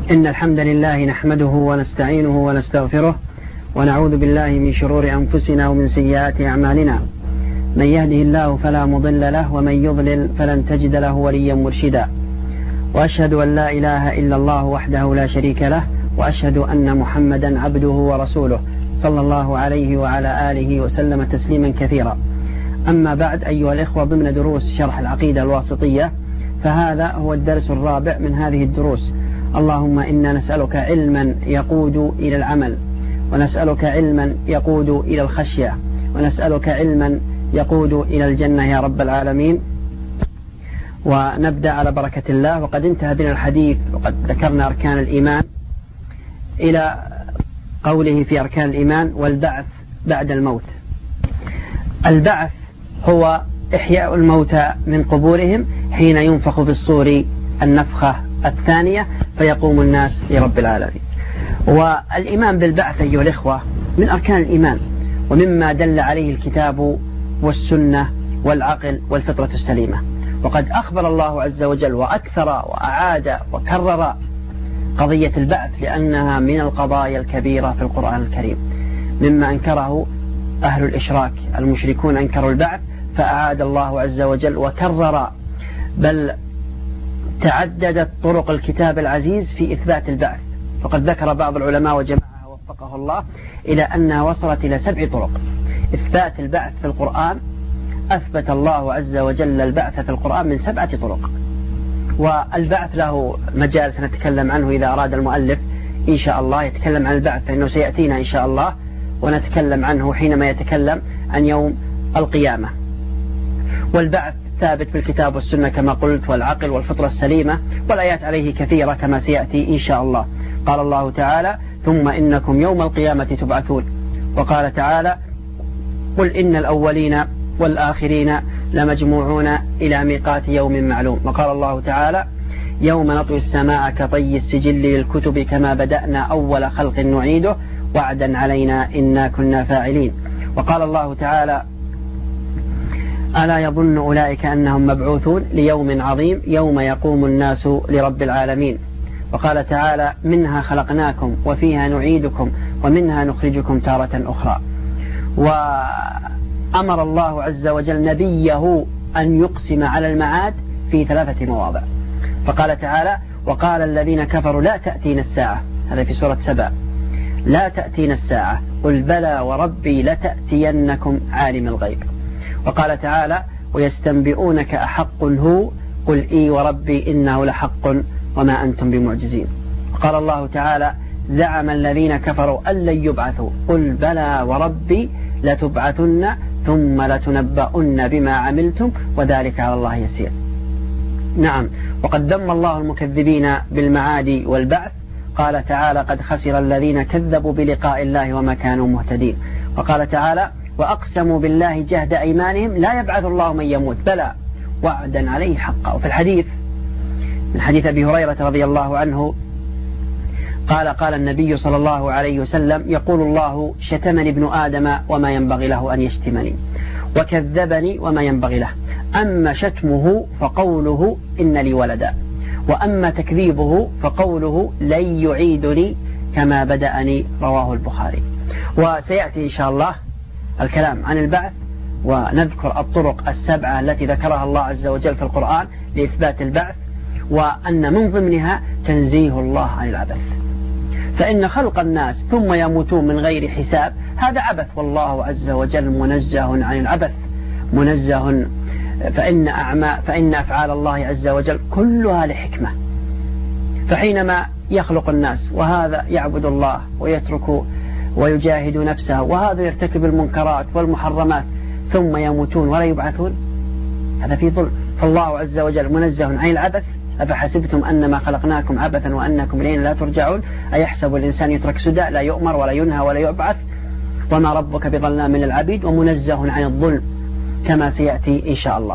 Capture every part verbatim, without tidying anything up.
إن الحمد لله نحمده ونستعينه ونستغفره ونعوذ بالله من شرور أنفسنا ومن سيئات أعمالنا. من يهده الله فلا مضل له ومن يضلل فلن تجد له وليا مرشدا. وأشهد أن لا إله إلا الله وحده لا شريك له، وأشهد أن محمدا عبده ورسوله صلى الله عليه وعلى آله وسلم تسليما كثيرا. أما بعد، أيها الإخوة، ضمن دروس شرح العقيدة الواسطية، فهذا هو الدرس الرابع من هذه الدروس. اللهم إنا نسألك علما يقود إلى العمل، ونسألك علما يقود إلى الخشية، ونسألك علما يقود إلى الجنة يا رب العالمين. ونبدأ على بركة الله. وقد انتهى بنا الحديث وقد ذكرنا أركان الإيمان إلى قوله في أركان الإيمان: والبعث بعد الموت. البعث هو إحياء الموتى من قبورهم حين ينفخ في الصور النفخة الثانية فيقوم الناس لرب العالمين. والإيمان بالبعث أيها الإخوة من أركان الإيمان، ومما دل عليه الكتاب والسنة والعقل والفطرة السليمة. وقد أخبر الله عز وجل وأكثر وأعاد وكرر قضية البعث، لأنها من القضايا الكبيرة في القرآن الكريم، مما أنكره أهل الإشراك. المشركون أنكروا البعث فأعاد الله عز وجل وكرر، بل تعددت طرق الكتاب العزيز في إثبات البعث. فقد ذكر بعض العلماء وجمعها وفقه الله إلى أنها وصلت إلى سبع طرق إثبات البعث في القرآن. أثبت الله عز وجل البعث في القرآن من سبعة طرق. والبعث له مجال سنتكلم عنه إذا أراد المؤلف إن شاء الله يتكلم عن البعث، فإنه سيأتينا إن شاء الله ونتكلم عنه حينما يتكلم عن يوم القيامة. والبعث ثابت في الكتاب والسنة كما قلت، والعقل والفطرة السليمة، والآيات عليه كثيرة كما سيأتي إن شاء الله. قال الله تعالى: ثم إنكم يوم القيامة تبعثون. وقال تعالى: قل إن الأولين والآخرين لمجموعون إلى ميقات يوم معلوم. وقال الله تعالى: يوم نطوي السماء كطي السجل للكتب كما بدأنا أول خلق نعيده وعدا علينا إنا كنا فاعلين. وقال الله تعالى: ألا يظن أولئك أنهم مبعوثون ليوم عظيم يوم يقوم الناس لرب العالمين. وقال تعالى: منها خلقناكم وفيها نعيدكم ومنها نخرجكم تارة أخرى. وأمر الله عز وجل نبيه أن يقسم على المعاد في ثلاثة مواضع. فقال تعالى: وقال الذين كفروا لا تأتينا الساعة، هذا في سورة سبأ، لا تأتينا الساعة قل بلى وربي لتأتينكم عالم الغيب. وقال تعالى: ويستنبئونك أحق هو قل إي وربي إنه لحق وما أنتم بمعجزين. وقال الله تعالى: زعم الذين كفروا أن لن يبعثوا قل بلى وربي لتبعثن ثم لتنبؤن بما عملتم وذلك على الله يسير. نعم. وقد ذم الله المكذبين بالمعاد والبعث. قال تعالى: قد خسر الذين كذبوا بلقاء الله وما كانوا مهتدين. وقال تعالى: وأقسموا بالله جهد أيمانهم لا يبعث الله من يموت بلى وعدا عليه حقا. وفي الحديث من حديث أبي هريرة رضي الله عنه قال: قال النبي صلى الله عليه وسلم: يقول الله: شتمني ابن آدم وما ينبغي له أن يشتمني، وكذبني وما ينبغي له، أما شتمه فقوله إن لي ولدا، وأما تكذيبه فقوله لن يعيدني كما بدأني. رواه البخاري. وسيأتي إن شاء الله الكلام عن البعث، ونذكر الطرق السبعة التي ذكرها الله عز وجل في القرآن لإثبات البعث، وأن من ضمنها تنزيه الله عن العبث. فإن خلق الناس ثم يموتون من غير حساب هذا عبث، والله عز وجل منزه عن العبث، منزه. فإن أعمى فإن أفعال الله عز وجل كلها لحكمة. فحينما يخلق الناس وهذا يعبد الله ويترك ويجاهد نفسه، وهذا يرتكب المنكرات والمحرمات، ثم يموتون ولا يبعثون، هذا في ظلم. فالله عز وجل منزه عن العبث. أفحسبتم أنما خلقناكم عبثا وأنكم إلينا لا ترجعون أيحسب الإنسان يترك سدى لا يؤمر ولا ينهى ولا يبعث وما ربك بظلام من العبيد، ومنزه عن الظلم كما سيأتي إن شاء الله.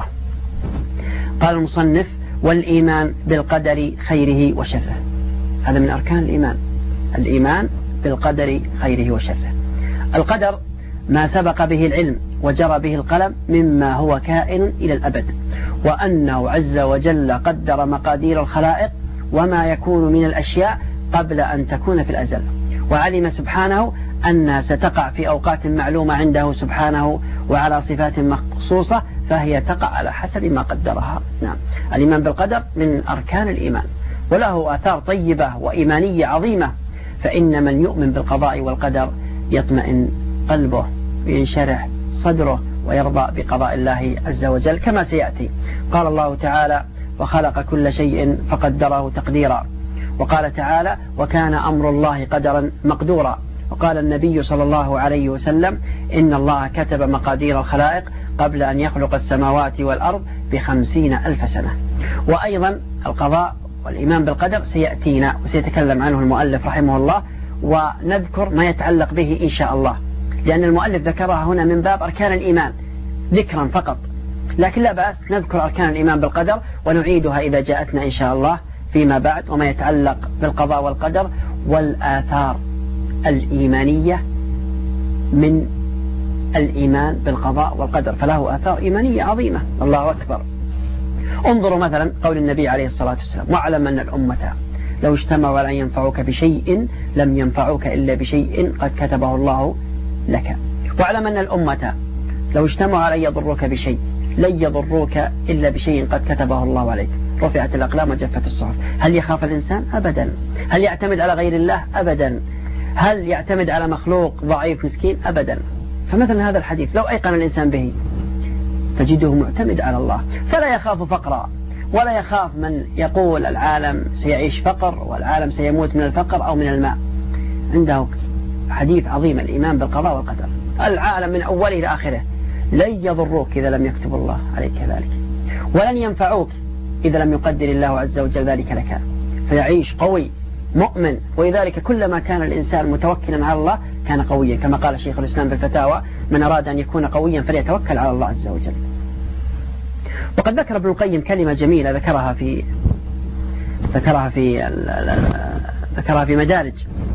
قال المصنف: والإيمان بالقدر خيره وشره. هذا من أركان الإيمان، الإيمان بالقدر خيره وشره. القدر ما سبق به العلم وجرى به القلم مما هو كائن إلى الأبد، وأنه عز وجل قدر مقادير الخلائق وما يكون من الأشياء قبل أن تكون في الأزل، وعلم سبحانه أنها ستقع في أوقات معلومة عنده سبحانه وعلى صفات مخصوصة، فهي تقع على حسب ما قدرها. نعم، الإيمان بالقدر من أركان الإيمان، وله آثار طيبة وإيمانية عظيمة. فإن من يؤمن بالقضاء والقدر يطمئن قلبه وينشرح صدره ويرضى بقضاء الله عز وجل، كما سيأتي. قال الله تعالى: وخلق كل شيء فقدره تقديرا. وقال تعالى: وكان أمر الله قدرا مقدورا. وقال النبي صلى الله عليه وسلم: إن الله كتب مقادير الخلائق قبل أن يخلق السماوات والأرض بخمسين ألف سنة. وأيضا القضاء والإيمان بالقدر سيأتينا وسيتكلم عنه المؤلف رحمه الله، ونذكر ما يتعلق به إن شاء الله، لأن المؤلف ذكرها هنا من باب أركان الإيمان ذكرا فقط، لكن لا بأس نذكر أركان الإيمان بالقدر ونعيدها إذا جاءتنا إن شاء الله فيما بعد، وما يتعلق بالقضاء والقدر والآثار الإيمانية من الإيمان بالقضاء والقدر، فله آثار إيمانية عظيمة. الله أكبر. انظروا مثلا قول النبي عليه الصلاة والسلام: واعلم أن الأمة لو اجتمعوا على أن ينفعوك بشيء لم ينفعوك إلا بشيء قد كتبه الله لك. واعلم أن الأمة لو اجتمعوا على أن يضروك بشيء لن يضروك إلا بشيء قد كتبه الله عليك. رفعت الأقلام وجفت الصحف. هل يخاف الإنسان؟ أبدا. هل يعتمد على غير الله؟ أبدا. هل يعتمد على مخلوق ضعيف مسكين؟ أبدا. فمثلا هذا الحديث لو أيقن الإنسان به تجده معتمد على الله، فلا يخاف فقرا، ولا يخاف من يقول العالم سيعيش فقر والعالم سيموت من الفقر أو من الماء. عنده حديث عظيم: الإيمان بالقضاء والقدر. العالم من أوله إلى آخره لن يضروك إذا لم يكتب الله عليك ذلك، ولن ينفعوك إذا لم يقدر الله عز وجل ذلك لك. فيعيش قوي مؤمن، ولذلك كلما كان الإنسان متوكلا على الله كان قويا، كما قال شيخ الإسلام بالفتاوى: من أراد أن يكون قويا فليتوكل على الله عز وجل. وقد ذكر ابن القيم كلمة جميلة ذكرها في ذكرها في ذكرها في مدارج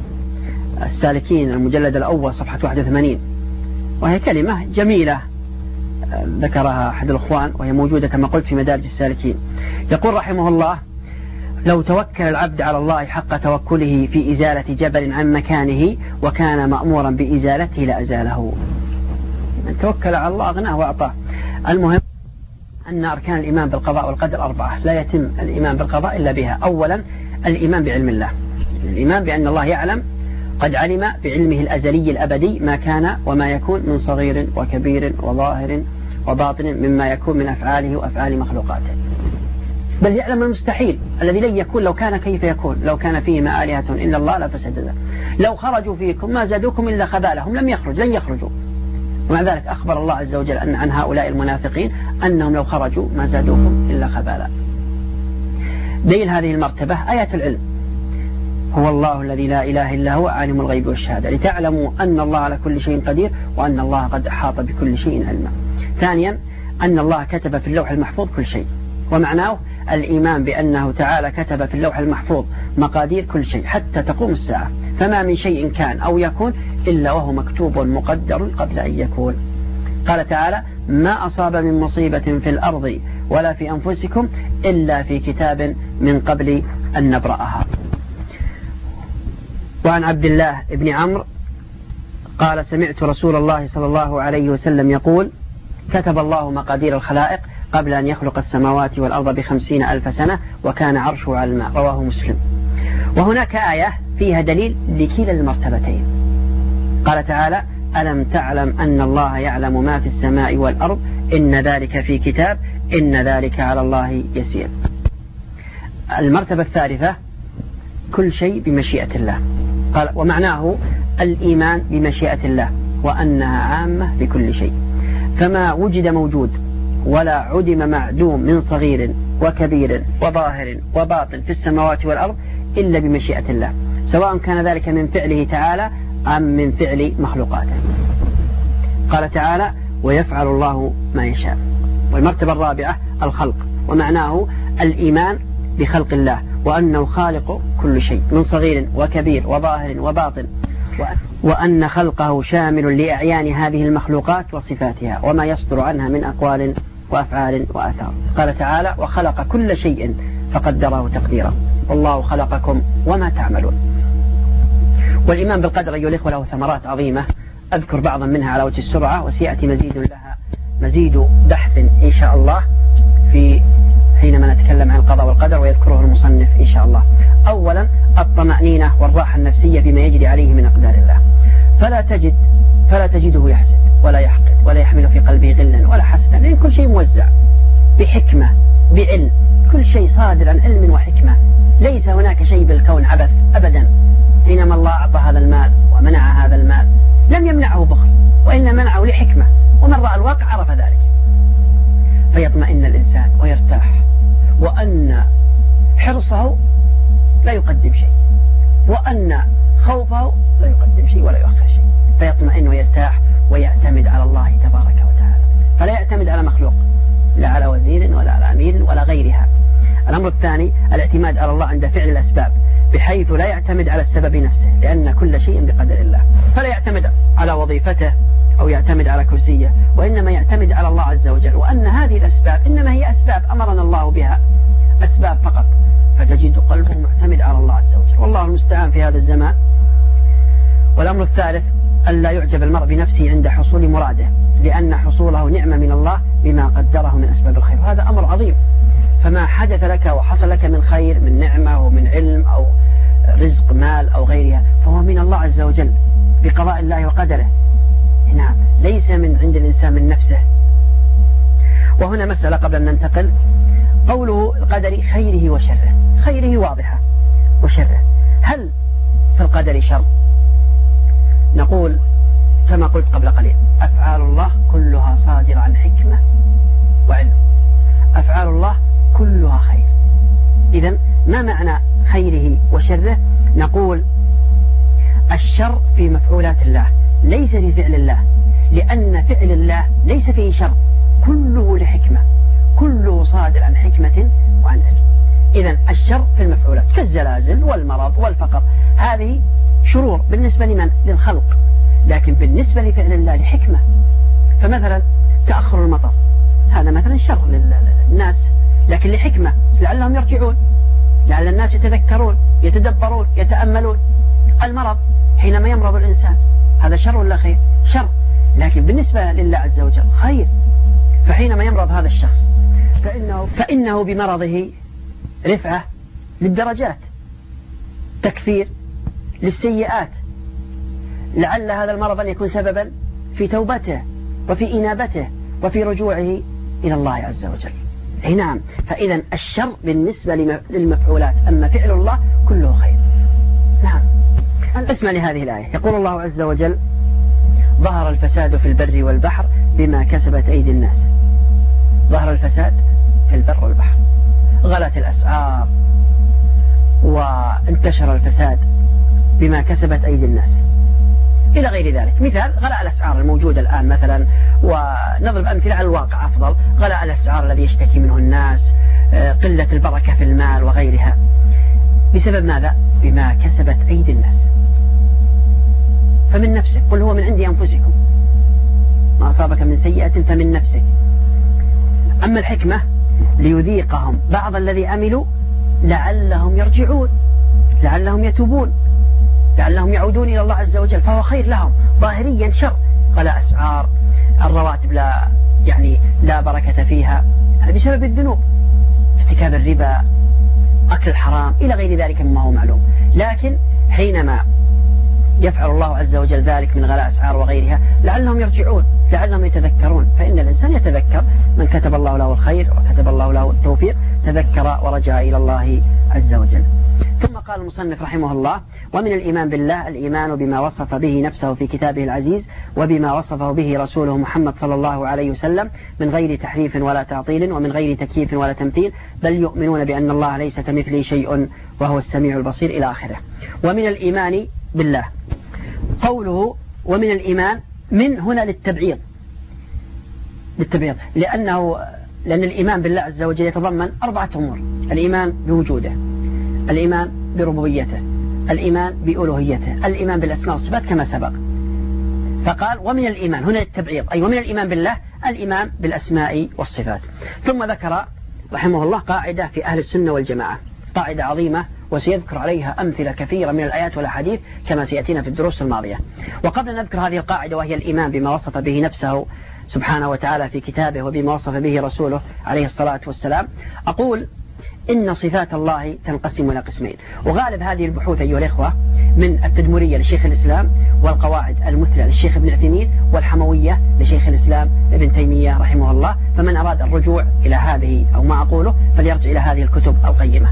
السالكين المجلد الأول صفحة واحد وثمانين، وهي كلمة جميلة ذكرها أحد الأخوان، وهي موجودة كما قلت في مدارج السالكين. يقول رحمه الله: لو توكل العبد على الله حق توكله في إزالة جبل عن مكانه وكان مأمورا بإزالته لأزاله. من توكل على الله أغناه وأعطاه. المهم أن أركان الإيمان بالقضاء والقدر أربعة، لا يتم الإيمان بالقضاء إلا بها. أولا الإيمان بعلم الله، الإيمان بأن الله يعلم، قد علم بعلمه الأزلي الأبدي ما كان وما يكون من صغير وكبير وظاهر وباطن مما يكون من أفعاله وأفعال مخلوقاته، بل يعلم المستحيل الذي لن يكون. لو كان كيف يكون؟ لو كان فيهما آلهة إلا الله لفسدتا، لو خرجوا فيكم ما زادوكم إلا خبالهم، لم يخرج لن يخرجوا. ومع ذلك أخبر الله عز وجل أن عن هؤلاء المنافقين أنهم لو خرجوا ما زادوكم إلا خبالا. دليل هذه المرتبة آيات العلم: هو الله الذي لا إله إلا هو عالم الغيب والشهادة، لتعلموا أن الله على كل شيء قدير وأن الله قد أحاط بكل شيء علما. ثانيا أن الله كتب في اللوح المحفوظ كل شيء، ومعناه الإيمان بأنه تعالى كتب في اللوح المحفوظ مقادير كل شيء حتى تقوم الساعة، فما من شيء كان أو يكون إلا وهو مكتوب مقدر قبل أن يكون. قال تعالى: ما أصاب من مصيبة في الأرض ولا في أنفسكم إلا في كتاب من قبل أن نبرأها. وعن عبد الله بن عمرو قال: سمعت رسول الله صلى الله عليه وسلم يقول: كتب الله مقادير الخلائق قبل أن يخلق السماوات والأرض بخمسين ألف سنة وكان عرشه على الماء. رواه مسلم. وهناك آية فيها دليل لكلا المرتبتين. قال تعالى: ألم تعلم أن الله يعلم ما في السماء والأرض إن ذلك في كتاب إن ذلك على الله يسير. المرتبة الثالثة: كل شيء بمشيئة الله. قال: ومعناه الإيمان بمشيئة الله وأنها عامة بكل شيء، فما وجد موجود ولا عدم معدوم من صغير وكبير وظاهر وباطن في السماوات والأرض إلا بمشيئة الله، سواء كان ذلك من فعله تعالى أم من فعل مخلوقاته. قال تعالى: ويفعل الله ما يشاء. والمرتبة الرابعة الخلق، ومعناه الإيمان بخلق الله وأنه خالق كل شيء من صغير وكبير وظاهر وباطن، وأن خلقه شامل لأعيان هذه المخلوقات وصفاتها وما يصدر عنها من أقوال وأفعال وآثار. قال تعالى: وخلق كل شيء فقدره تقديرا. والله خلقكم وما تعملون. والإيمان بالقدر أيها الإخوة له ثمرات عظيمة، أذكر بعضا منها على وجه السرعة، وسيأتي مزيد لها مزيد بحث إن شاء الله في حينما نتكلم عن القضاء والقدر ويذكره المصنف إن شاء الله. أولا الطمأنينة والراحة النفسية بما يجري عليه من أقدار الله، فلا تجد فلا تجده يحسد ولا يحقد ولا يحمل في قلبه غلا ولا حسدا، لأن كل شيء موزع بحكمة بعلم، كل شيء صادر عن علم وحكمة، ليس هناك شيء بالكون عبث أبدا. حينما الله أعطى هذا المال ومنع هذا المال لم يمنعه بخل، وإن منعه لحكمة، ومن رأى الواقع عرف ذلك، فيطمئن الإنسان ويرتاح، وأن حرصه لا يقدم شيء، وأن خوفه لا يقدم شيء ولا يؤخر شيء، فيطمئن ويرتاح ويعتمد على الله تبارك وتعالى، فلا يعتمد على مخلوق، لا على وزير ولا على أمير ولا غيرها. الأمر الثاني الاعتماد على الله عند فعل الأسباب، بحيث لا يعتمد على السبب نفسه، لأن كل شيء بقدر الله، فلا يعتمد على وظيفته أو يعتمد على كرسيه، وإنما يعتمد على الله عز وجل، وأن هذه الأسباب إنما هي أسباب أمرنا الله بها، أسباب فقط، فتجد قلبه معتمد على الله عز وجل، والله المستعان في هذا الزمان. والأمر الثالث ألا يعجب المرء بنفسه عند حصول مراده، لأن حصوله نعمة من الله بما قدره من أسباب الخير، وهذا أمر عظيم. فما حدث لك وحصل لك من خير، من نعمة ومن علم أو رزق مال أو غيرها، فهو من الله عز وجل بقضاء الله وقدره، نعم، ليس من عند الإنسان من نفسه. وهنا مسألة قبل أن ننتقل، قوله القدر خيره وشره، خيره واضحة وشره، هل في القدر شر؟ نقول كما قلت قبل قليل، أفعال الله كلها صادرة عن حكمة وعلم، أفعال الله كلها خير. إذن ما معنى خيره وشره؟ نقول الشر في مفعولات الله ليس في فعل الله، لأن فعل الله ليس فيه شر، كله لحكمة، كله صادر عن حكمة وعن علم. إذن الشر في المفعولات كالزلازل والمرض والفقر، هذه شرور بالنسبة لمن؟ للخلق، لكن بالنسبة لفعل الله لحكمة. فمثلا تأخر المطر هذا مثلا شر للناس، لكن لحكمة، لعلهم يرجعون، لعل الناس يتذكرون يتدبرون يتأملون. المرض حينما يمرض الإنسان هذا شر ولا خير؟ شر، لكن بالنسبة لله عز وجل خير. فحينما يمرض هذا الشخص فإنه, فإنه بمرضه رفعة للدرجات، تكفير للسيئات، لعل هذا المرض أن يكون سببا في توبته وفي إنابته وفي رجوعه إلى الله عز وجل. أي نعم، فإذا الشر بالنسبة للمفعولات، أما فعل الله كله خير. نعم. اسمع لهذه الآية، يقول الله عز وجل: ظهر الفساد في البر والبحر بما كسبت أيدي الناس. ظهر الفساد في البر والبحر، غلت الأسعار وانتشر الفساد بما كسبت أيدي الناس إلى غير ذلك. مثال غلاء الأسعار الموجودة الآن مثلا، ونضرب أمثلة على الواقع أفضل، غلاء الأسعار الذي يشتكي منه الناس، قلة البركة في المال وغيرها، بسبب ماذا؟ بما كسبت أيدي الناس. فمن نفسك، قل هو من عند أنفسكم، ما أصابك من سيئة فمن نفسك. أما الحكمة ليذيقهم بعض الذي عملوا لعلهم يرجعون، لعلهم يتوبون، لعلهم يعودون إلى الله عز وجل، فهو خير لهم. ظاهريا شر، غلاء أسعار، الرواتب لا يعني لا بركة فيها، هذا بسبب الذنوب، ارتكاب الربا، أكل الحرام إلى غير ذلك مما هو معلوم. لكن حينما يفعل الله عز وجل ذلك من غلاء أسعار وغيرها لعلهم يرجعون، لعلهم يتذكرون، فإن الإنسان يتذكر، من كتب الله له الخير وكتب الله له التوفيق تذكر ورجع إلى الله عز وجل. ثم قال المصنف رحمه الله: ومن الإيمان بالله الإيمان بما وصف به نفسه في كتابه العزيز وبما وصفه به رسوله محمد صلى الله عليه وسلم من غير تحريف ولا تعطيل ومن غير تكييف ولا تمثيل، بل يؤمنون بأن الله ليس كمثله شيء وهو السميع البصير إلى آخره. ومن الإيمان بالله، قوله ومن الإيمان، من هنا للتبعيض، للتبعيض لأنه لأن الإيمان بالله عز وجل يتضمن أربعة أمور: الإيمان بوجوده، الإيمان بربوبيته، الإيمان بألوهيته، الإيمان بالأسماء والصفات كما سبق. فقال ومن الإيمان هنا التبعيض، أي ومن الإيمان بالله الإيمان بالأسماء والصفات. ثم ذكر رحمه الله قاعدة في أهل السنة والجماعة، قاعدة عظيمة وسيذكر عليها أمثلة كثيرة من الآيات والأحاديث كما سيأتينا في الدروس الماضية. وقبل أن نذكر هذه القاعدة وهي الإيمان بما وصف به نفسه سبحانه وتعالى في كتابه وبما وصف به رسوله عليه الصلاة والسلام، أقول إن صفات الله تنقسم إلى قسمين. وغالب هذه البحوث أيها الإخوة من التدمرية لشيخ الإسلام، والقواعد المثلى للشيخ ابن عثيمين، والحموية لشيخ الإسلام ابن تيمية رحمه الله. فمن أراد الرجوع إلى هذه أو ما أقوله فليرجع إلى هذه الكتب القيمة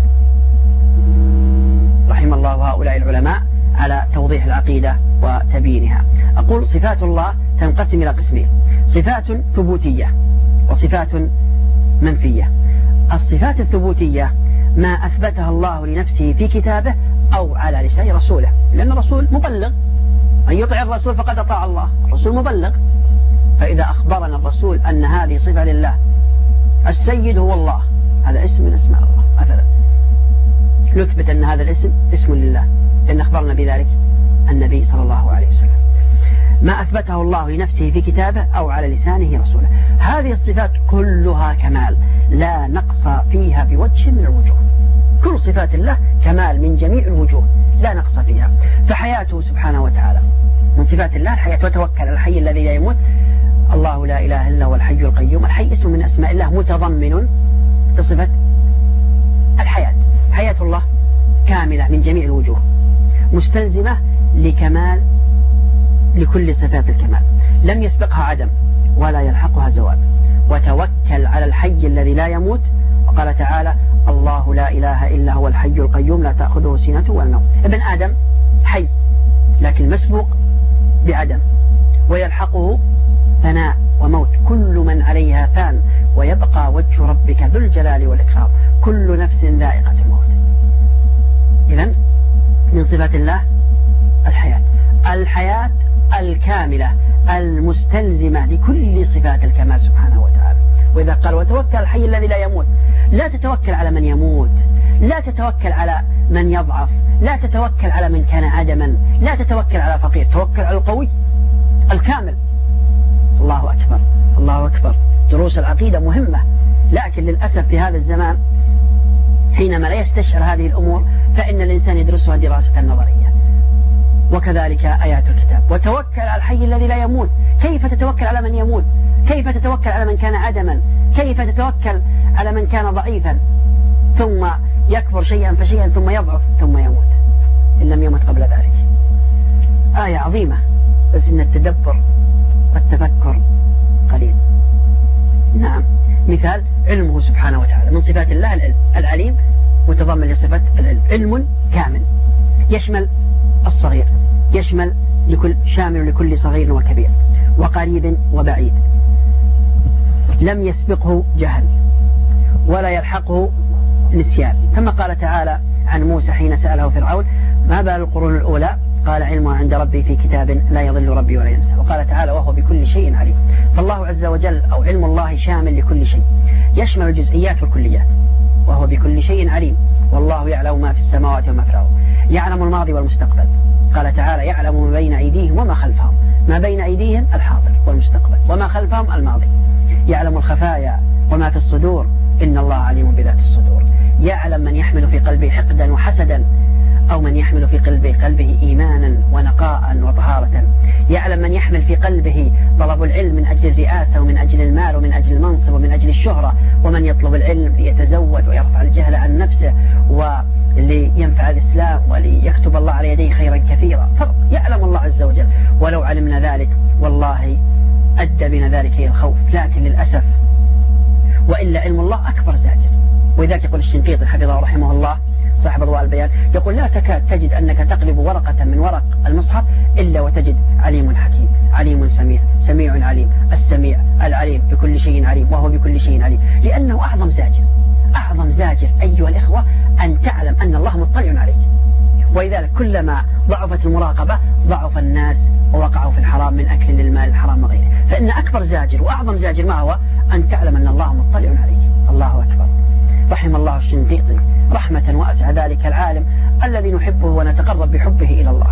رحم الله هؤلاء العلماء على توضيح العقيدة وتبيينها. أقول صفات الله تنقسم إلى قسمين: صفات ثبوتية وصفات منفية. الصفات الثبوتية ما أثبتها الله لنفسه في كتابه أو على لسان رسوله، لأن الرسول مبلغ، من يطع الرسول فقد أطاع الله، الرسول مبلغ. فإذا أخبرنا الرسول أن هذه صفة لله، السيد هو الله، هذا اسم من اسماء الله مثلا، نثبت أن هذا الاسم اسم لله لأن أخبرنا بذلك النبي صلى الله عليه وسلم. ما أثبته الله لنفسه في كتابه أو على لسانه رسوله، هذه الصفات كلها كمال لا نقص فيها بوجه من الوجوه. كل صفات الله كمال من جميع الوجوه لا نقص فيها. فحياته سبحانه وتعالى من صفات الله الحياة، وتوكل على الحي الذي لا يموت، الله لا إله إلا هو الحي القيوم. الحي اسم من أسماء الله متضمن لصفة الحياة. حياة الله كاملة من جميع الوجوه، مستلزمة لكمال لكل صفات الكمال، لم يسبقها عدم ولا يلحقها زوال. وتوكل على الحي الذي لا يموت، وقال تعالى: الله لا إله إلا هو الحي القيوم لا تأخذه سنة ولا نوم. ابن آدم حي لكن مسبوق بعدم، ويلحقه فناء وموت، كل من عليها فان ويبقى وجه ربك ذو الجلال والإكرام، كل نفس ذائقة الموت. إذن من صفات الله الحياة، الحياة الكاملة المستلزمة لكل صفات الكمال سبحانه وتعالى. وإذا قال وتوكل على الحي الذي لا يموت، لا تتوكل على من يموت، لا تتوكل على من يضعف، لا تتوكل على من كان عدما، لا تتوكل على فقير، توكل على القوي الكامل. الله أكبر الله أكبر. دروس العقيدة مهمة، لكن للأسف في هذا الزمان حينما لا يستشعر هذه الأمور فإن الإنسان يدرسها دراسة نظرية. وكذلك آيات الكتاب: وتوكل على الحي الذي لا يموت. كيف تتوكل على من يموت؟ كيف تتوكل على من كان عدما؟ كيف تتوكل على من كان ضعيفا ثم يكفر شيئا فشيئا ثم يضعف ثم يموت إن لم يمت قبل ذلك؟ آية عظيمة، بس إن التدبر والتفكر قليل. نعم، مثال علمه سبحانه وتعالى، من صفات الله العلم، العليم متضمن لصفة العلم، علم كامل يشمل الصغير، يشمل لكل شامل لكل صغير وكبير وقريب وبعيد، لم يسبقه جهل ولا يلحقه نسيان. كما قال تعالى عن موسى حين سأله فرعون: ما بال القرون الأولى؟ قال: علمها عند ربي في كتاب لا يضل ربي ولا ينسى. وقال تعالى: وهو بكل شيء عليم. فالله عز وجل أو علم الله شامل لكل شيء، يشمل الجزئيات والكليات، وهو بكل شيء عليم. والله يعلم ما في السماوات وما في الأرض، يعلم الماضي والمستقبل. قال تعالى: يعلم ما بين أيديهم وما خلفهم. ما بين أيديهم الحاضر والمستقبل، وما خلفهم الماضي. يعلم الخفايا وما في الصدور، إن الله عليم بذات الصدور. يعلم من يحمل في قلبه حقدا وحسدا، أو من يحمل في قلبه قلبه إيمانا ونقاء وطهارة. يعلم من يحمل في قلبه طلب العلم من أجل الرئاسة ومن أجل المال ومن أجل المنصب ومن أجل الشهرة، ومن يطلب العلم ليتزود ويرفع الجهل عن نفسه ولينفع الإسلام وليكتب الله على يديه خيرا كثيرا. فرق. يعلم الله عز وجل، ولو علمنا ذلك والله أدى بنا ذلك إلى الخوف، لكن للأسف وإلا علم الله أكبر زاجر. ولذلك يقول الشنقيطي حفظه رحمه الله صاحب أضواء البيان، يقول: لا تكاد تجد أنك تقلب ورقة من ورق المصحف إلا وتجد عليم حكيم، عليم سميع، سميع عليم، السميع العليم بكل شيء عليم، وهو بكل شيء عليم. لأنه أعظم زاجر، أعظم زاجر أيها الإخوة أن تعلم أن الله مطلع عليك. ولذلك كلما ضعفت المراقبة ضعف الناس ووقعوا في الحرام من أكل للمال الحرام وغيره. فإن أكبر زاجر وأعظم زاجر ما هو؟ أن تعلم أن الله مطلع عليك. الله أكبر. رحم الله الشنقيطي رحمة واسعة ذلك العالم الذي نحبه ونتقرب بحبه إلى الله.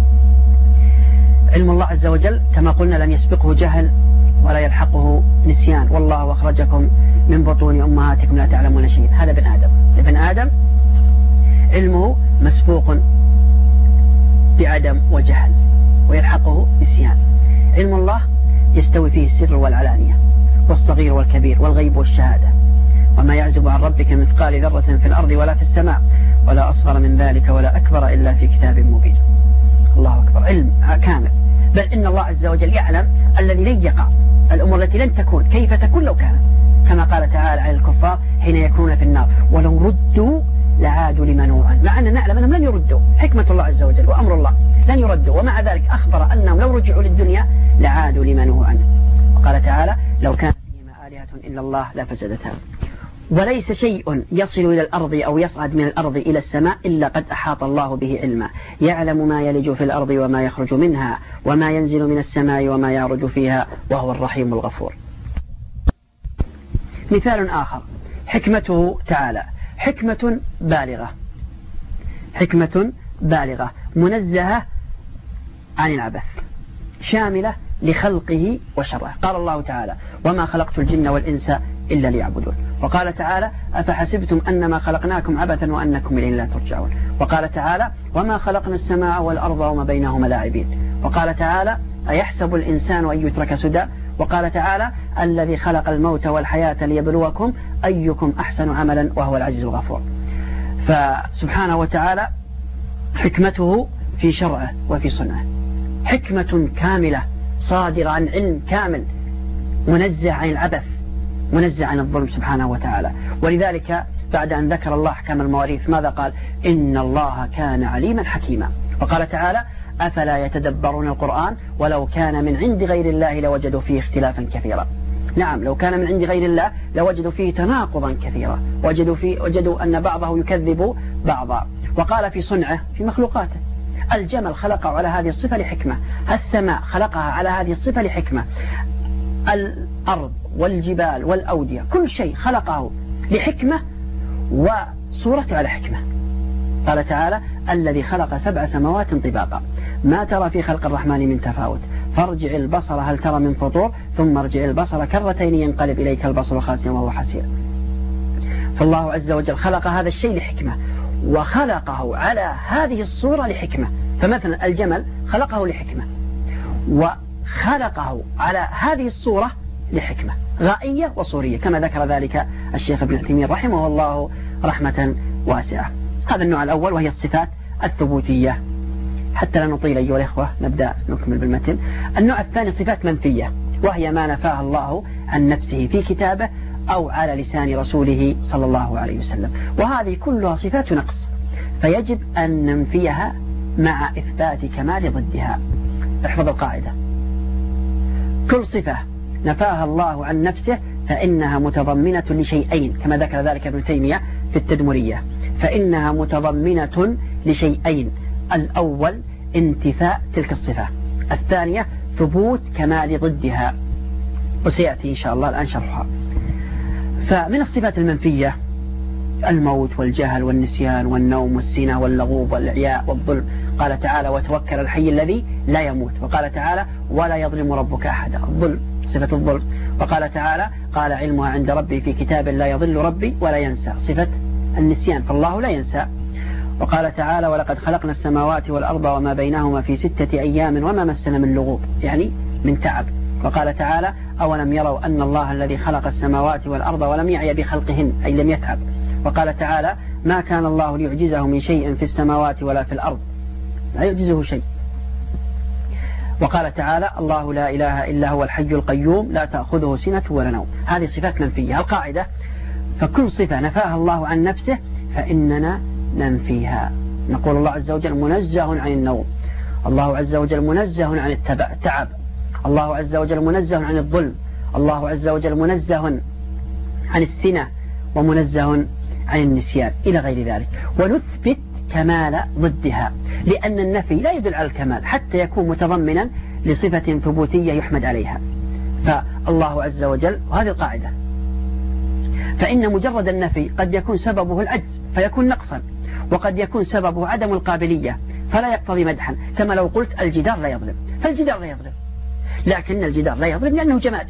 علم الله عز وجل كما قلنا لم يسبقه جهل ولا يلحقه نسيان. والله أخرجكم من بطون أمهاتكم لا تعلمون شيئا. هذا ابن آدم. ابن آدم علمه مسبوق بعدم وجهل ويلحقه نسيان. علم الله يستوي فيه السر والعلانية والصغير والكبير والغيب والشهادة، وما يعزب عن ربك مثقال ذرة في الأرض ولا في السماء ولا أصغر من ذلك ولا أكبر إلا في كتاب مبين. الله أكبر، علم كامل. بل إن الله عز وجل يعلم الذي لن يقع، الأمور التي لن تكون كيف تكون لو كانت، كما قال تعالى عن الكفار حين يكونون في النار ولو ردوا لعادوا لما نهوا عنه، مع أننا نعلم أنهم لن يردوا، حكمة الله عز وجل وأمر الله لن يردوا، ومع ذلك أخبر أنهم لو رجعوا للدنيا لعادوا لما نهوا عنه. وقال تعالى لو كان فيهما آلهة إلا الله لفسدتا. وليس شيء يصل إلى الأرض أو يصعد من الأرض إلى السماء إلا قد أحاط الله به علما، يعلم ما يلج في الأرض وما يخرج منها وما ينزل من السماء وما يعرج فيها وهو الرحيم الغفور. مثال آخر حكمته تعالى حكمة بالغة، حكمة بالغة منزهة عن العبث، شاملة لخلقه وشرعه. قال الله تعالى وما خلقت الجن والإنس إلا ليعبدون. وقال تعالى أفحسبتم أنما خلقناكم عبثا وأنكم إلينا لا ترجعون. وقال تعالى وما خلقنا السماء والأرض وما بينهما لاعبين. وقال تعالى أيحسب الإنسان أن يترك سدى. وقال تعالى الذي خلق الموت والحياة ليبلوكم أيكم أحسن عملا وهو العزيز الغفور. فسبحانه وتعالى حكمته في شرعه وفي صنعه، حكمة كاملة صادرة عن علم كامل، منزه عن العبث، منزه عن الظلم سبحانه وتعالى. ولذلك بعد أن ذكر الله أحكام المواريث ماذا قال؟ إن الله كان عليما حكيما. وقال تعالى أفلا يتدبرون القرآن ولو كان من عند غير الله لوجدوا فيه اختلافا كثيرا. نعم لو كان من عند غير الله لوجدوا فيه تناقضا كثيرا، وجدوا, فيه وجدوا أن بعضه يكذب بعضا. وقال في صنعه في مخلوقاته الجمل خلقه على هذه الصفة لحكمة، السماء خلقها على هذه الصفة لحكمة، الأرض والجبال والأودية كل شيء خلقه لحكمة وصورته على حكمة. قال تعالى الذي خلق سبع سماوات طباقا ما ترى في خلق الرحمن من تفاوت فارجع البصر هل ترى من فطور ثم ارجع البصر كرتين ينقلب إليك البصر خاسئا وهو حسير. فالله عز وجل خلق هذا الشيء لحكمة وخلقه على هذه الصورة لحكمة. فمثلا الجمل خلقه لحكمة وخلقه على هذه الصورة لحكمة غائية وصورية، كما ذكر ذلك الشيخ ابن عثيمين رحمه الله رحمة واسعة. هذا النوع الأول وهي الصفات الثبوتية. حتى لا نطيل أيها الإخوة نبدأ نكمل بالمتن. النوع الثاني صفات منفية، وهي ما نفاها الله عن نفسه في كتابه أو على لسان رسوله صلى الله عليه وسلم، وهذه كلها صفات نقص، فيجب أن ننفيها مع إثبات كمال ضدها. احفظ القاعدة: كل صفة نفاها الله عن نفسه فإنها متضمنة لشيئين، كما ذكر ذلك ابن تيمية في التدمرية، فإنها متضمنة لشيئين: الأول انتفاء تلك الصفة، الثانية ثبوت كمال ضدها، وسيأتي إن شاء الله الآن شرحها. فمن الصفات المنفية الموت والجهل والنسيان والنوم والسنة واللغوب والعياء والظلم. قال تعالى وتوكل الحي الذي لا يموت. وقال تعالى ولا يظلم ربك أحدا، الظلم صفة الظلم. وقال تعالى قال علمها عند ربي في كتاب لا يضل ربي ولا ينسى، صفة النسيان، فالله لا ينسى. وقال تعالى ولقد خلقنا السماوات والأرض وما بينهما في ستة أيام وما مسنا من لغوب، يعني من تعب. وقال تعالى أولم يروا أن الله الذي خلق السماوات والأرض ولم يعي بخلقهن، أي لم يتعب. وقال تعالى ما كان الله ليعجزه من شيء في السماوات ولا في الأرض، لا يعجزه شيء. وقال تعالى الله لا إله إلا هو الحي القيوم لا تأخذه سنة ولا نوم. هذه صفات منفية. القاعدة: فكل صفة نفاها الله عن نفسه فإننا ننفيها. نقول الله عز وجل منزه عن النوم، الله عز وجل منزه عن التعب، الله عز وجل منزه عن الظلم، الله عز وجل منزه عن السنة ومنزه عن النسيان إلى غير ذلك. ونثبت كمال ضدها، لأن النفي لا يدل على الكمال حتى يكون متضمنا لصفة ثبوتية يحمد عليها. فالله عز وجل، وهذه القاعدة، فإن مجرد النفي قد يكون سببه العجز فيكون نقصا، وقد يكون سببه عدم القابلية فلا يقتضي مدحا. كما لو قلت الجدار لا يظلم، فالجدار لا يظلم، لكن الجدار لا يظلم لأنه جماد.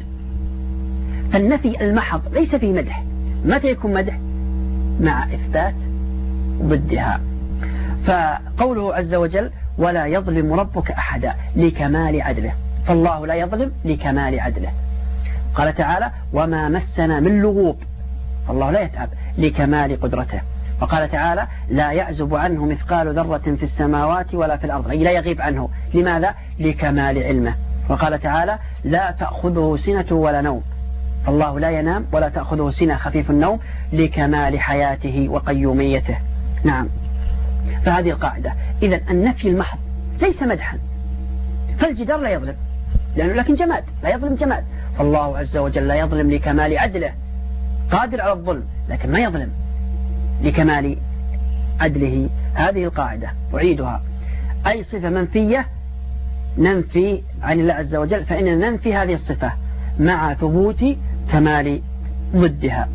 فالنفي المحض ليس فيه مدح. متى يكون مدح؟ مع إثبات ضدها. فقوله عز وجل ولا يظلم ربك أحدا لكمال عدله، فالله لا يظلم لكمال عدله. قال تعالى وما مسنا من لغوب، فالله لا يتعب لكمال قدرته. وقال تعالى لا يعزب عنه مثقال ذرة في السماوات ولا في الأرض، أي لا يغيب عنه. لماذا؟ لكمال علمه. وقال تعالى لا تأخذه سنة ولا نوم، فالله لا ينام ولا تأخذه سنة خفيف النوم لكمال حياته وقيوميته. نعم، فهذه القاعدة. إذن النفي المحض ليس مدحا، فالجدار لا يظلم لأنه لكن جماد لا يظلم جماد، فالله عز وجل لا يظلم لكمال عدله، قادر على الظلم لكن ما يظلم لكمال عدله. هذه القاعدة أعيدها، أي صفة منفية ننفي عن الله عز وجل فإننا ننفي هذه الصفة مع ثبوت كمال ضدها.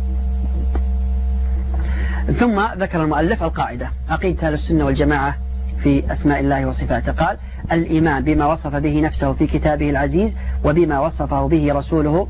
ثم ذكر المؤلف القاعدة عقيدة أهل السنة والجماعة في أسماء الله وصفاته. قال الإيمان بما وصف به نفسه في كتابه العزيز وبما وصفه به رسوله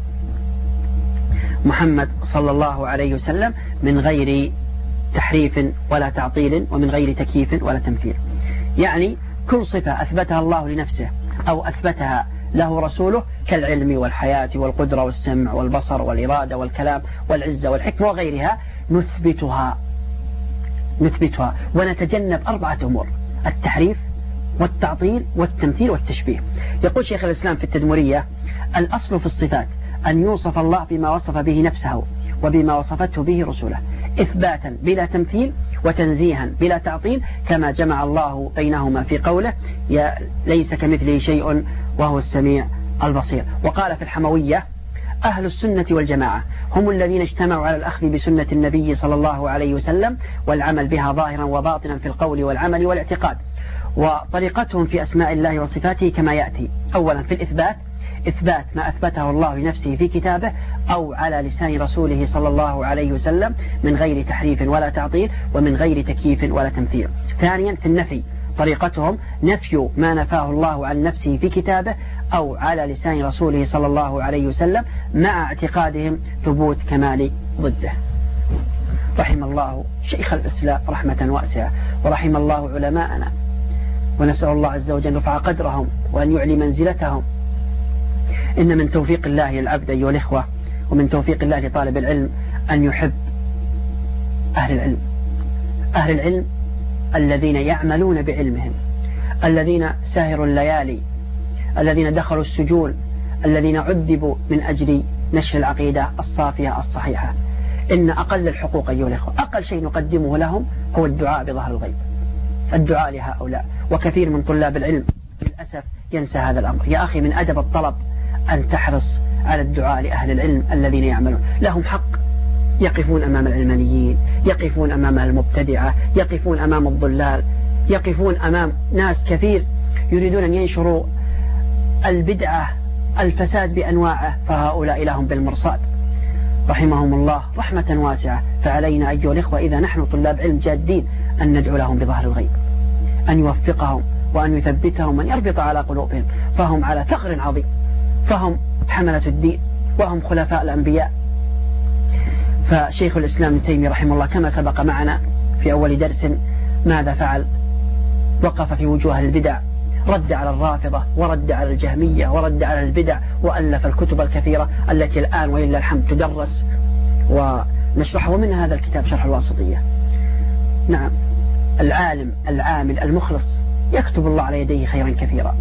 محمد صلى الله عليه وسلم من غير تحريف ولا تعطيل ومن غير تكييف ولا تمثيل. يعني كل صفة أثبتها الله لنفسه أو أثبتها له رسوله كالعلم والحياة والقدرة والسمع والبصر والإرادة والكلام والعزة والحكمة وغيرها نثبتها نثبتها ونتجنب أربعة أمور: التحريف والتعطيل والتمثيل والتشبيه. يقول شيخ الإسلام في التدمرية الأصل في الصفات أن يوصف الله بما وصف به نفسه وبما وصفته به رسوله إثباتا بلا تمثيل وتنزيها بلا تعطيل، كما جمع الله بينهما في قوله ليس كمثله شيء وهو السميع البصير. وقال في الحموية أهل السنة والجماعة هم الذين اجتمعوا على الأخذ بسنة النبي صلى الله عليه وسلم والعمل بها ظاهرا وباطنا في القول والعمل والاعتقاد. وطريقتهم في أسماء الله وصفاته كما يأتي: أولا في الإثبات، إثبات ما أثبته الله لنفسه في كتابه أو على لسان رسوله صلى الله عليه وسلم من غير تحريف ولا تعطيل ومن غير تكييف ولا تمثيل. ثانيا في النفي، طريقتهم نفي ما نفاه الله عن نفسه في كتابه أو على لسان رسوله صلى الله عليه وسلم مع اعتقادهم ثبوت كمال ضده. رحم الله شيخ الإسلام رحمة واسعة، ورحم الله علماءنا، ونسأل الله عز وجل أن يرفع قدرهم وأن يعلي منزلتهم. إن من توفيق الله للعبد أيها الإخوة ومن توفيق الله لطالب العلم أن يحب أهل العلم، أهل العلم الذين يعملون بعلمهم، الذين ساهروا الليالي، الذين دخلوا السجون، الذين عذبوا من أجل نشر العقيدة الصافية الصحيحة. إن أقل الحقوق أيها الإخوة، أقل شيء نقدمه لهم هو الدعاء بظهر الغيب، الدعاء لهؤلاء. وكثير من طلاب العلم للأسف ينسى هذا الأمر. يا أخي من أدب الطلب أن تحرص على الدعاء لأهل العلم الذين يعملون، لهم حق، يقفون أمام العلمانيين، يقفون أمام المبتدعة، يقفون أمام الضلال، يقفون أمام ناس كثير يريدون أن ينشروا البدعة الفساد بأنواعه، فهؤلاء لهم بالمرصاد رحمهم الله رحمة واسعة. فعلينا أيها الإخوة إذا نحن طلاب علم جادين أن ندعو لهم بظهر الغيب، أن يوفقهم وأن يثبتهم وأن يربط على قلوبهم، فهم على ثغر عظيم، فهم حملة الدين وهم خلفاء الأنبياء. فشيخ الإسلام ابن تيمية رحمه الله كما سبق معنا في أول درس ماذا فعل؟ وقف في وجوه البدع، رد على الرافضة ورد على الجهمية ورد على البدع، وألف الكتب الكثيرة التي الآن ولله الحمد تدرس ونشرحها، ومن هذا الكتاب شرح الواسطية. نعم، العالم العامل المخلص يكتب الله على يديه خيرا كثيرا.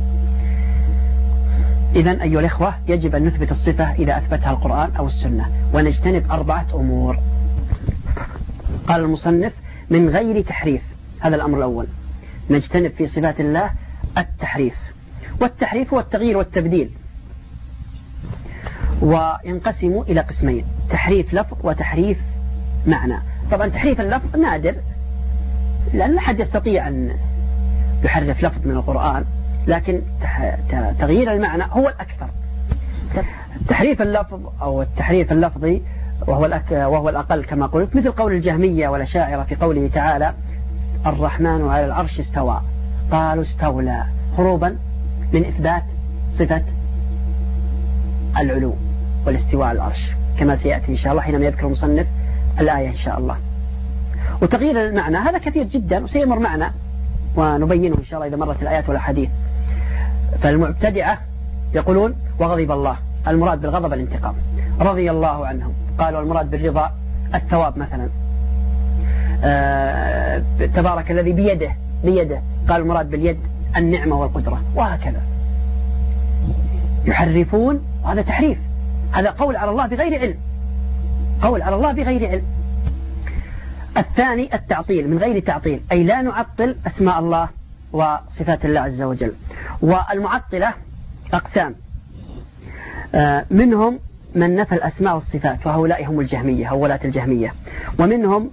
إذن أيها الإخوة يجب أن نثبت الصفة إذا أثبتها القرآن أو السنة، ونجتنب أربعة أمور. قال المصنف من غير تحريف، هذا الأمر الأول، نجتنب في صفات الله التحريف. والتحريف هو التغيير والتبديل، وينقسم إلى قسمين: تحريف لفظ وتحريف معنى. طبعا تحريف اللفظ نادر لأن لا أحد يستطيع أن يحرف لفظ من القرآن، لكن تغيير المعنى هو الأكثر. تحريف اللفظ أو التحريف اللفظي وهو وهو الأقل كما قلت، مثل قول الجهمية والأشاعرة في قوله تعالى الرحمن على العرش استوى، قالوا استولى، هروبا من إثبات صفة العلو والاستواء على العرش، كما سيأتي إن شاء الله حينما يذكر المصنف الآية إن شاء الله. وتغيير المعنى هذا كثير جدا وسيمر معنا ونبينه إن شاء الله إذا مرت الآيات والأحاديث. فالمبتدعة يقولون وغضب الله، المراد بالغضب الانتقام، رضي الله عنهم قالوا المراد بالرضا الثواب مثلا، آه تبارك الذي بيده بيده قال المراد باليد النعمة والقدرة، وهكذا يحرفون. هذا تحريف، هذا قول على الله بغير علم، قول على الله بغير علم. الثاني التعطيل من غير تعطيل، أي لا نعطل أسماء الله وصفات الله عز وجل. والمعطلة أقسام، منهم من نفى الأسماء والصفات وهؤلاء هم الجهمية أو ولاة الجهمية، ومنهم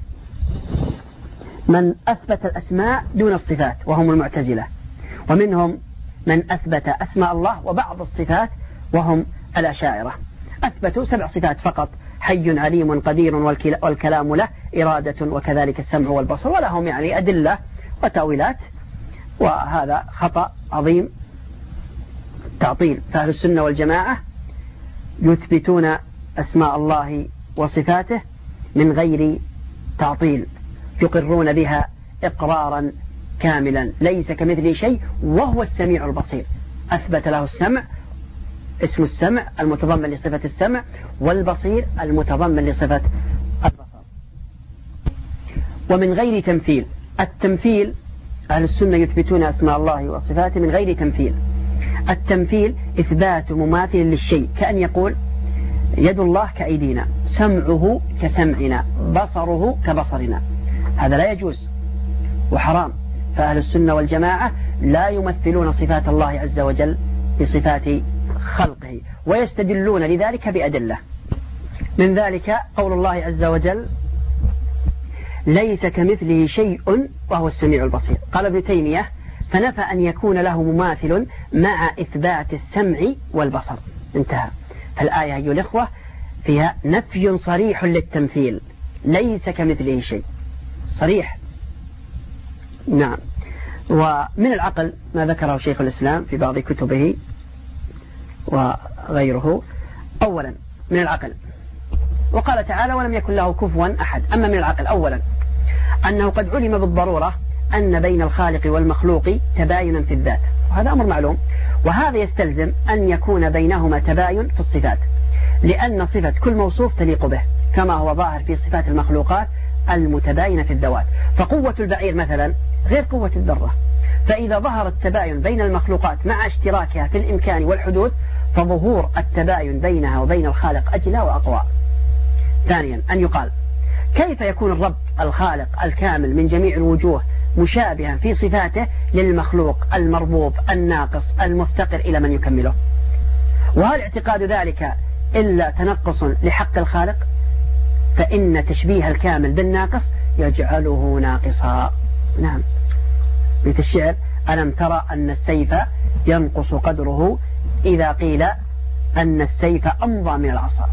من أثبت الأسماء دون الصفات وهم المعتزلة، ومنهم من أثبت أسماء الله وبعض الصفات وهم الأشاعرة. أثبتوا سبع صفات فقط، حي عليم قدير والكلام له إرادة وكذلك السمع والبصر، ولهم يعني أدلة وتأويلات، وهذا خطأ عظيم تعطيل. فأهل السنة والجماعة يثبتون أسماء الله وصفاته من غير تعطيل، يقرون بها إقرارا كاملا، ليس كمثله شيء وهو السميع البصير. أثبت له السمع، اسم السمع المتضمن لصفة السمع، والبصير المتضمن لصفة البصر. ومن غير تمثيل، التمثيل أهل السنة يثبتون أسماء الله وصفاته من غير تمثيل. التمثيل إثبات مماثل للشيء، كأن يقول يد الله كأيدينا، سمعه كسمعنا، بصره كبصرنا، هذا لا يجوز وحرام. فأهل السنة والجماعة لا يمثلون صفات الله عز وجل بصفات خلقه، ويستدلون لذلك بأدلة. من ذلك قول الله عز وجل ليس كمثله شيء وهو السميع البصير. قال ابن تيمية فنفى أن يكون له مماثل مع إثبات السمع والبصر، انتهى. فالآية أيها الإخوة فيها نفي صريح للتمثيل، ليس كمثله شيء، صريح. نعم. ومن العقل ما ذكره شيخ الإسلام في بعض كتبه وغيره. أولا من العقل، وقال تعالى ولم يكن له كفوا أحد. أما من العقل أولا أنه قد علم بالضرورة أن بين الخالق والمخلوق تباينا في الذات، وهذا أمر معلوم، وهذا يستلزم أن يكون بينهما تباين في الصفات، لأن صفة كل موصوف تليق به، كما هو ظاهر في صفات المخلوقات المتباينة في الذوات. فقوة البعير مثلا غير قوة الذرة، فإذا ظهر التباين بين المخلوقات مع اشتراكها في الإمكان والحدوث فظهور التباين بينها وبين الخالق أجلى وأقوى. ثانيا أن يقال كيف يكون الرب الخالق الكامل من جميع الوجوه مشابها في صفاته للمخلوق المربوب الناقص المفتقر إلى من يكمله؟ وهل اعتقاد ذلك إلا تنقص لحق الخالق؟ فإن تشبيه الكامل بالناقص يجعله ناقصا. نعم، بيت الشعر ألم ترى أن السيف ينقص قدره إذا قيل أن السيف أمضى من العصا.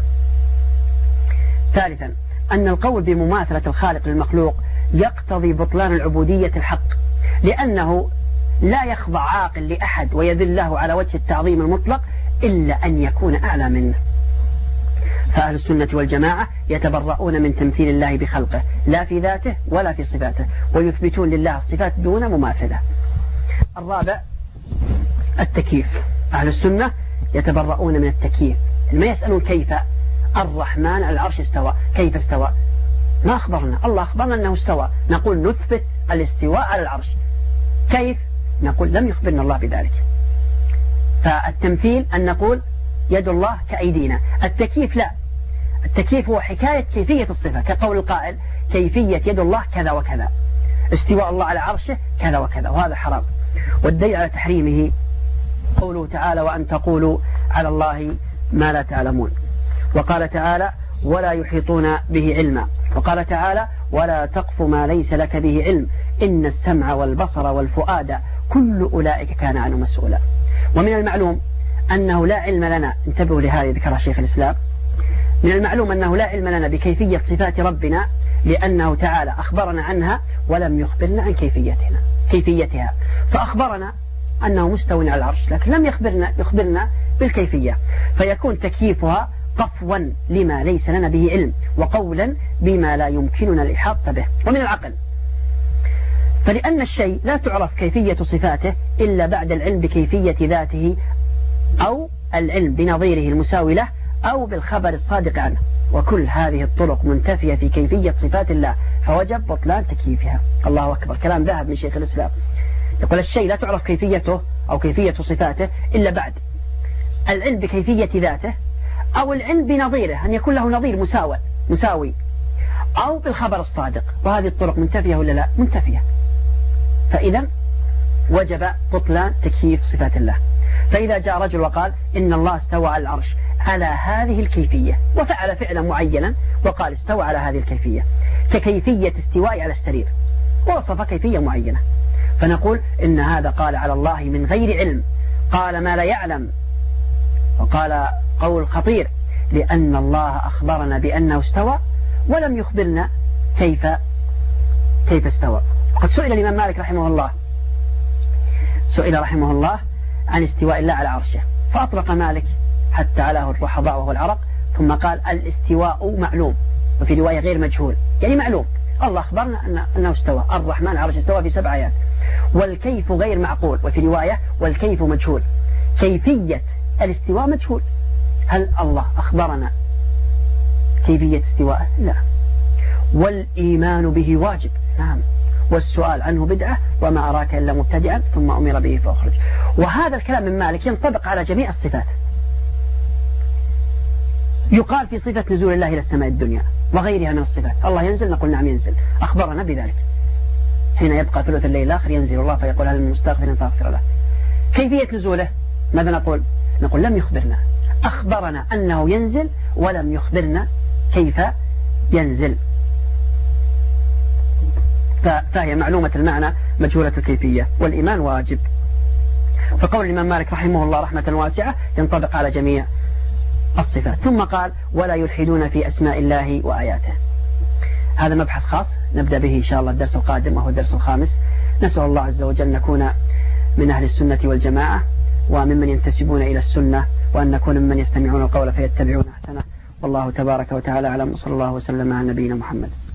ثالثا أن القول بمماثلة الخالق للمخلوق يقتضي بطلان العبودية الحق، لأنه لا يخضع عاقل لأحد ويذل له على وجه التعظيم المطلق إلا أن يكون أعلى منه. فأهل السنة والجماعة يتبرؤون من تمثيل الله بخلقه، لا في ذاته ولا في صفاته، ويثبتون لله الصفات دون مماثلة. الرابع التكييف، أهل السنة يتبرؤون من التكييف، ما يسألون كيف الرحمن على العرش استوى، كيف استوى؟ ما أخبرنا، الله أخبرنا أنه استوى، نقول نثبت الاستواء على العرش. كيف؟ نقول لم يخبرنا الله بذلك. فالتمثيل أن نقول يد الله كأيدينا، التكييف لا، التكييف هو حكاية كيفية الصفة، كقول القائل كيفية يد الله كذا وكذا، استواء الله على عرشه كذا وكذا، وهذا حرام. والدليل على تحريمه قوله تعالى وأن تقولوا على الله ما لا تعلمون. وقال تعالى ولا يحيطون به علما. وقال تعالى ولا تقف ما ليس لك به علم إن السمع والبصر والفؤاد كل أولئك كان عنه مسؤولا. ومن المعلوم أنه لا علم لنا، انتبهوا لهذه ذكرها شيخ الإسلام، من المعلوم أنه لا علم لنا بكيفية صفات ربنا، لأنه تعالى أخبرنا عنها ولم يخبرنا عن كيفيتنا كيفيتها. فأخبرنا أنه مستوى على العرش، لكن لم يخبرنا يخبرنا بالكيفية، فيكون تكييفها قفوا لما ليس لنا به علم، وقولا بما لا يمكننا الإحاطة به. ومن العقل، فلأن الشيء لا تعرف كيفية صفاته إلا بعد العلم بكيفية ذاته، أو العلم بنظيره المساوي له، أو بالخبر الصادق عنه، وكل هذه الطرق منتفية في كيفية صفات الله، فوجب بطلان تكييفها. الله أكبر، كلام ذهب من شيخ الإسلام. يقول الشيء لا تعرف كيفيته أو كيفية صفاته إلا بعد العلم بكيفية ذاته، أو العلم بنظيره، أن يكون له نظير مساوي مساوي أو بالخبر الصادق. وهذه الطرق منتفية ولا لا؟ منتفية. فإذا وجب بطلان تكييف صفات الله. فإذا جاء رجل وقال إن الله استوى على العرش على هذه الكيفية، وفعل فعلا معينا وقال استوى على هذه الكيفية، ككيفية استواء على السرير، ووصف كيفية معينة، فنقول إن هذا قال على الله من غير علم، قال ما لا يعلم، وقال قول خطير، لأن الله أخبرنا بأنه استوى ولم يخبرنا كيف كيف استوى. قد سئل الإمام مالك رحمه الله سئل رحمه الله عن استواء الله على عرشه، فأطلق مالك حتى علاه الرحضاء وهو العرق، ثم قال الاستواء معلوم، وفي رواية غير مجهول، يعني معلوم، الله أخبرنا أنه استوى، الرحمن على العرش استوى في سبع آيات، والكيف غير معقول، وفي رواية والكيف مجهول، كيفية الاستواء مجهول. هل الله أخبرنا كيفية استواءه؟ لا. والإيمان به واجب، نعم. والسؤال عنه بدعة، وما أراك إلا مبتدعا ثم أمر به فأخرج. وهذا الكلام من مالك ينطبق على جميع الصفات. يقال في صفة نزول الله إلى السماء الدنيا وغيرها من الصفات، الله ينزل، نقول نعم ينزل، أخبرنا بذلك. حين يبقى ثلث الليل الآخر ينزل الله فيقول هل من مستغفر فأغفر له. كيفية نزوله ماذا نقول؟ نقول لم يخبرنا، أخبرنا أنه ينزل ولم يخبرنا كيف ينزل، فهي معلومة المعنى مجهولة الكيفية، والإيمان واجب. فقول الإمام مالك رحمه الله رحمة واسعة ينطبق على جميع الصفات. ثم قال ولا يلحدون في أسماء الله وآياته. هذا مبحث خاص نبدأ به إن شاء الله الدرس القادم، وهو الدرس الخامس. نسأل الله عز وجل أن نكون من أهل السنة والجماعة، وممن ينتسبون إلى السنة، وأن نكون ممن يستمعون القول فيتبعون أحسنه. والله تبارك وتعالى أعلم، وصلى الله وسلم على نبينا محمد.